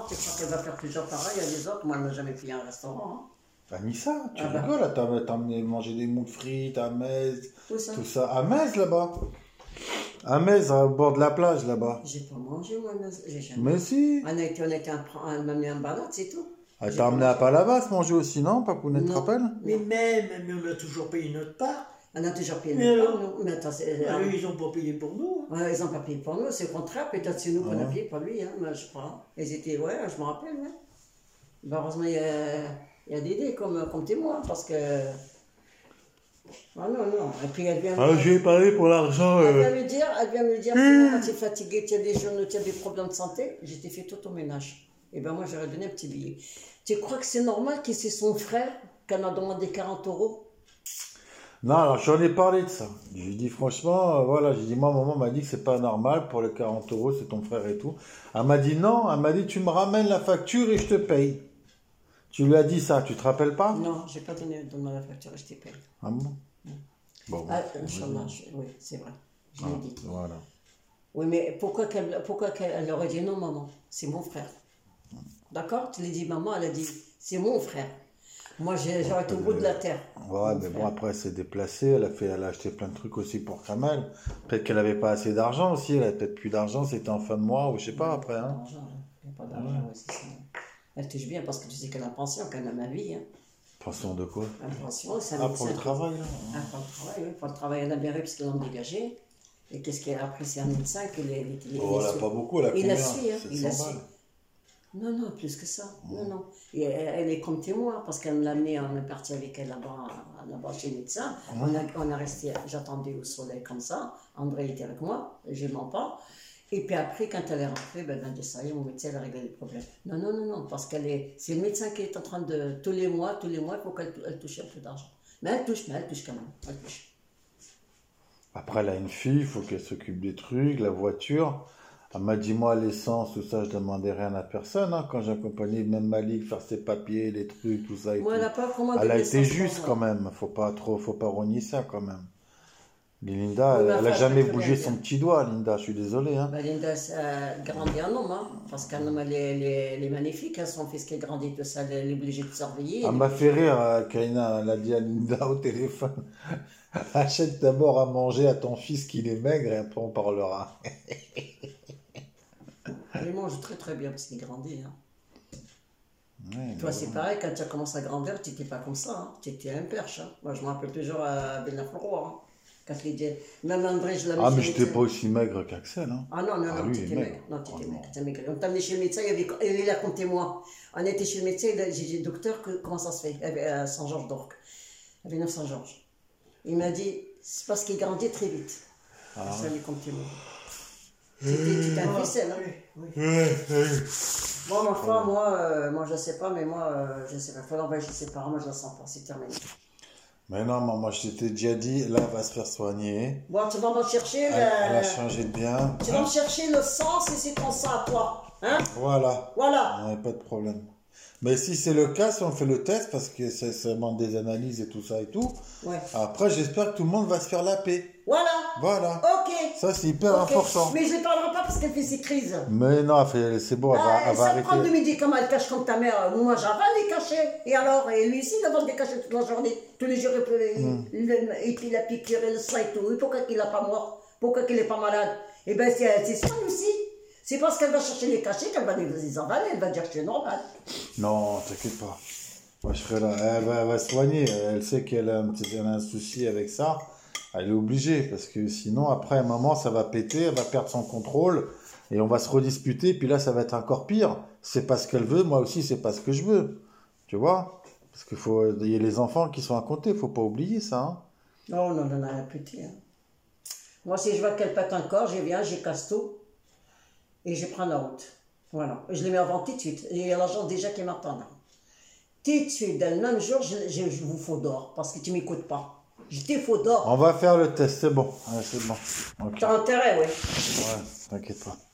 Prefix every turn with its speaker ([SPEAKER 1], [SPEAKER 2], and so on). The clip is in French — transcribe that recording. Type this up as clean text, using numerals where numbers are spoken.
[SPEAKER 1] tu crois qu'elle va faire toujours pareil à les autres? Moi, elle m'a jamais payé un restaurant. Hein.
[SPEAKER 2] Bah, ni ça, tu
[SPEAKER 1] Ah bah.
[SPEAKER 2] rigoles, là, t'as amené manger des moules frites à Metz,
[SPEAKER 1] Où ça?
[SPEAKER 2] tout ça. À Metz, là-bas. À Metz, au bord de la plage, là-bas.
[SPEAKER 1] J'ai pas mangé, moi, j'ai jamais.
[SPEAKER 2] Mais si.
[SPEAKER 1] On a été elle m'a mis en balade, c'est tout.
[SPEAKER 2] Elle t'a emmené à Palavas manger aussi, non, Papounet, tu te
[SPEAKER 1] Non.
[SPEAKER 2] rappelles?
[SPEAKER 3] Mais même, on a toujours payé notre part.
[SPEAKER 1] On a toujours payé
[SPEAKER 3] Mais
[SPEAKER 1] notre part, nous. Mais attends,
[SPEAKER 3] Eux, ils n'ont pas payé pour nous. Hein.
[SPEAKER 1] ouais, ils n'ont pas payé pour nous, c'est le contraire. Peut-être c'est nous qu'on a
[SPEAKER 2] Ouais.
[SPEAKER 1] payé, pas lui, hein, mais je crois. Ils étaient, ouais, je me rappelle, ouais. Ben, heureusement, il y a Dédé comme témoin, parce que. Ah non, non. Et puis elle vient.
[SPEAKER 2] Ah, j'ai parlé pour l'argent.
[SPEAKER 1] Elle vient me dire, sinon, quand tu es fatigué, tu as des journaux, tu as des problèmes de santé, j'ai fait tout ton ménage. Et ben moi, j'aurais donné un petit billet. Tu crois que c'est normal que c'est son frère qu'elle a demandé 40 €?
[SPEAKER 2] Non, alors j'en ai parlé de ça. J'ai dit franchement, voilà, j'ai dit moi, maman m'a dit que c'est pas normal pour les 40 €, c'est ton frère et tout. Elle m'a dit non, elle m'a dit tu me ramènes la facture et je te paye. Tu lui as dit ça, tu te rappelles pas?
[SPEAKER 1] Non, j'ai pas donné la facture, je t'ai payé.
[SPEAKER 2] Ah bon? Bon,
[SPEAKER 1] Ah, Inch'Allah, oui, c'est vrai. Je l'ai dit.
[SPEAKER 2] voilà.
[SPEAKER 1] Oui, mais pourquoi qu'elle aurait dit non, maman? C'est mon frère. D'accord? Tu l'as dit, maman, elle a dit, c'est mon frère. Moi, j'aurais été au bout de la terre.
[SPEAKER 2] Ouais, mais bon, après, elle s'est déplacée, elle a acheté plein de trucs aussi pour Kamel. Peut-être qu'elle avait pas assez d'argent aussi, elle avait peut-être plus d'argent, c'était en fin de mois, ou je sais pas, après, hein.
[SPEAKER 1] Il n'y a pas d'argent, ouais, c'est ça. Elle touche bien parce que tu sais qu'elle a une pension, qu'elle a ma vie. Hein.
[SPEAKER 2] Pension de quoi?
[SPEAKER 1] Une pension, c'est un
[SPEAKER 2] Ah, pour le
[SPEAKER 1] médecin.
[SPEAKER 2] travail, là.
[SPEAKER 1] Ah, pour le travail, oui, pour le travail, elle a bien réussi parce qu'elle l'a dégagé. Et qu'est-ce qu'elle a appris? C'est un médecin qui
[SPEAKER 2] Oh, elle a pas beaucoup, elle a
[SPEAKER 1] il
[SPEAKER 2] combien?
[SPEAKER 1] a su, hein, il a
[SPEAKER 2] 700
[SPEAKER 1] su.
[SPEAKER 2] balles.
[SPEAKER 1] Non, non, plus que ça. Non, non. Et elle est comme témoin parce qu'elle l'a amenée, on est parti avec elle là-bas chez le médecin. On a resté, j'attendais au soleil comme ça. André était avec moi, je ne mens pas. Et puis après, quand elle est rentrée, ben, elle a dit ça y est, mon médecin, elle a réglé les problèmes. Non, non, non, non, parce c'est le médecin qui est en train de, tous les mois, il faut qu'elle touche un peu d'argent. Mais elle touche quand même. Elle touche.
[SPEAKER 2] Après, elle a une fille, il faut qu'elle s'occupe des trucs, la voiture. Elle m'a dit, moi, l'essence, tout ça, je demandais rien à personne. Hein, quand j'accompagnais même Malik faire ses papiers, les trucs, tout ça. Et
[SPEAKER 1] Moi,
[SPEAKER 2] tout.
[SPEAKER 1] elle n'a pas commandé
[SPEAKER 2] Elle a été
[SPEAKER 1] l'essence
[SPEAKER 2] juste
[SPEAKER 1] pour
[SPEAKER 2] quand
[SPEAKER 1] moi.
[SPEAKER 2] même. Faut pas rogner ça quand même. Linda,
[SPEAKER 1] Oui, mais
[SPEAKER 2] elle a
[SPEAKER 1] enfin,
[SPEAKER 2] jamais
[SPEAKER 1] je peux
[SPEAKER 2] bougé
[SPEAKER 1] bien
[SPEAKER 2] son
[SPEAKER 1] dire.
[SPEAKER 2] petit doigt, Linda. Je suis désolé. Hein.
[SPEAKER 1] Ben, Linda a grandi en homme, hein, parce qu'un homme, elle est magnifique. Hein, son fils qui a grandi, tout ça, elle est obligée de surveiller.
[SPEAKER 2] Elle m'a fait rire, Karina. Elle a dit à Linda au téléphone, achète d'abord à manger à ton fils qu'il est maigre et après on parlera.
[SPEAKER 1] Elle mange très très bien parce qu'il grandit. Hein.
[SPEAKER 2] Ouais,
[SPEAKER 1] Toi, c'est pareil, quand tu as commencé à grandir, tu n'étais pas comme ça. Hein. Tu étais un perche. Hein. Moi, je me rappelle toujours à Benafleroy. Hein. Quand il dit, même André, je l'avais
[SPEAKER 2] ah, mais
[SPEAKER 1] chez le
[SPEAKER 2] j'étais
[SPEAKER 1] médecin.
[SPEAKER 2] pas aussi maigre qu'Axel. Hein.
[SPEAKER 1] Ah non, non,
[SPEAKER 2] Ah,
[SPEAKER 1] non,
[SPEAKER 2] lui,
[SPEAKER 1] tu
[SPEAKER 2] il est
[SPEAKER 1] étais
[SPEAKER 2] maigre.
[SPEAKER 1] maigre. Non, tu étais
[SPEAKER 2] Oh,
[SPEAKER 1] maigre.
[SPEAKER 2] non.
[SPEAKER 1] T'es maigre. On t'a amené chez le médecin, il est là comme témoin. On était chez le médecin, j'ai dit, docteur, comment ça se fait? À Saint-Georges d'Orc. À Villeneuve-Saint-Georges. Il m'a dit, c'est parce qu'il grandit très vite.
[SPEAKER 2] Ah.
[SPEAKER 1] Ça, lui comme témoin. C'était un ficelle, hein.
[SPEAKER 3] Oui, oui.
[SPEAKER 1] Bon, ma foi, moi, je sais pas, mais moi, je sais pas. Il faut l'envoyer ses parents, moi, je la sens pas, c'est terminé.
[SPEAKER 2] Mais non, moi je t'ai déjà dit, là, elle va se faire soigner.
[SPEAKER 1] Bon, tu vas me chercher
[SPEAKER 2] Elle a changé de bien.
[SPEAKER 1] Tu vas me chercher le sang si c'est ton sang à toi. Hein?
[SPEAKER 2] Voilà.
[SPEAKER 1] Voilà.
[SPEAKER 2] Ouais, pas de problème. Mais si c'est le cas, si on fait le test, parce que ça demande des analyses et tout ça et tout,
[SPEAKER 1] Ouais.
[SPEAKER 2] après j'espère que tout le monde va se faire la paix.
[SPEAKER 1] Voilà.
[SPEAKER 2] Voilà.
[SPEAKER 1] Ok.
[SPEAKER 2] Ça c'est hyper
[SPEAKER 1] Ok.
[SPEAKER 2] important.
[SPEAKER 1] Mais je ne parlerai pas parce qu'elle fait ses crises.
[SPEAKER 2] Mais non, c'est bon, elle va
[SPEAKER 1] Ça prend du
[SPEAKER 2] arrêter.
[SPEAKER 1] médicaments, elle cache comme ta mère. Moi, j'avale les cachets. Et alors, et lui aussi, il va des cachets toute la journée. Tous les jours, et puis la piqûre et le sang et tout. Et pourquoi qu'il n'a pas mort? Pourquoi qu'il n'est pas malade? Eh bien, c'est ça aussi. C'est parce qu'elle va chercher les cachets qu'elle va les avaler. Elle va dire que c'est normal.
[SPEAKER 2] Non, t'inquiète pas. Moi je serai là. Elle va se soigner. Elle sait qu'elle a un souci avec ça. Elle est obligée, parce que sinon, après, à un moment, ça va péter, elle va perdre son contrôle, et on va se redisputer, puis là, ça va être encore pire. C'est pas ce qu'elle veut, moi aussi, c'est pas ce que je veux. Tu vois? Parce qu'il y a les enfants qui sont à côté, faut pas oublier ça. Hein.
[SPEAKER 1] Non, non, non, non, pété. Hein. Moi, si je vois qu'elle pète encore, je viens, je casse tout, et je prends la route. Voilà. Je les mets avant tout de suite. Et il y a l'agent déjà qui m'attend. Tout de suite, dans le même jour, je vous fous dehors, parce que tu m'écoutes pas. Je t'ai faux dehors.
[SPEAKER 2] On va faire le test, c'est bon. Ouais, c'est bon. Okay.
[SPEAKER 1] T'as intérêt, oui.
[SPEAKER 2] Ouais, t'inquiète pas.